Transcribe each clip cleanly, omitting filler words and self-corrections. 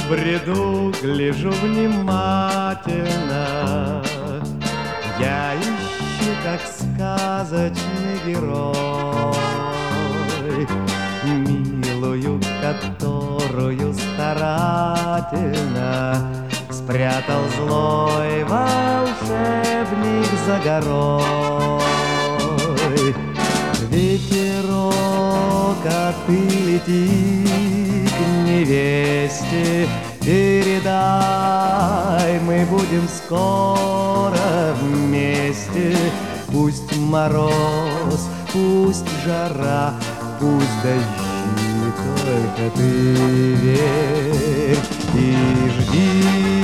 В бреду гляжу внимательно, я ищу, как сказочный герой, милую, которую старательно спрятал злой волшебник за горой. Ветерок, а ты лети к невесте, передай, мы будем скоро вместе. Пусть мороз, пусть жара, пусть дожди, только ты верь и жди.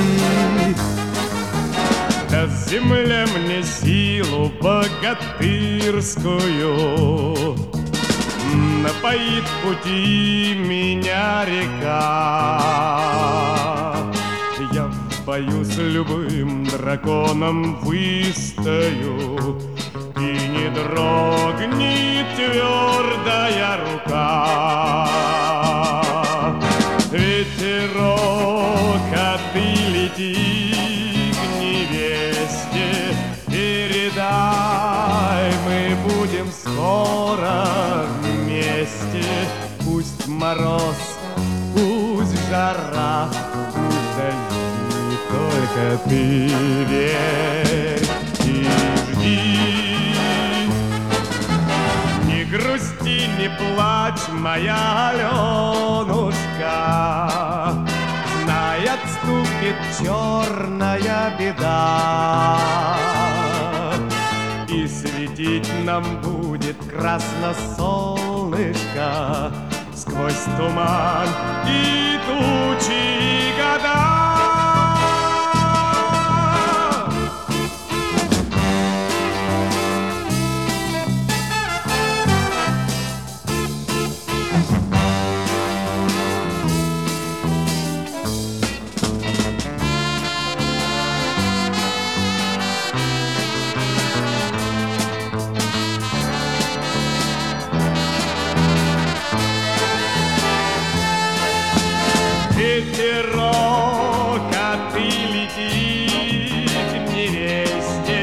Даст земля мне силу богатырскую, напоит пути меня река. Я в бою с любым драконом выстою, и не дрогнет твердая рука. Ветерок, а ты лети к невесте, передай, мы будем скоро вместе. Пусть мороз, пусть жара, пусть дожди, только ты верь и жди. Не грусти, не плачь, моя Аленушка, знай, отступит черная беда, и светить нам будет красно солнышко сквозь туман и тучи и года. Ветерок, а ты лети к невесте,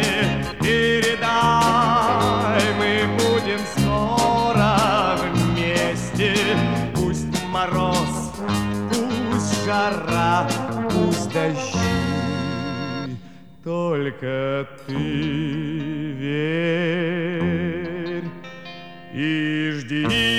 передай, мы будем скоро вместе. Пусть мороз, пусть жара, пусть дожди, только ты верь и жди.